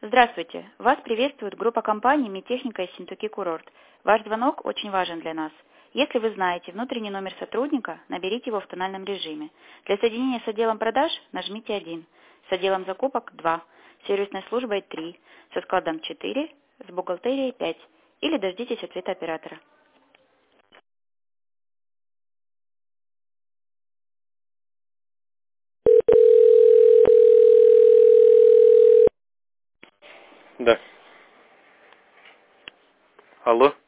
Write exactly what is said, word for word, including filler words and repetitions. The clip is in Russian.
Здравствуйте! Вас приветствует группа компаний «Медтехника» из Синтуки Курорт. Ваш звонок очень важен для нас. Если вы знаете внутренний номер сотрудника, наберите его в тональном режиме. Для соединения с отделом продаж нажмите один, с отделом закупок два, с сервисной службой три, со складом четыре, с бухгалтерией пять или дождитесь ответа оператора. Да. Алло.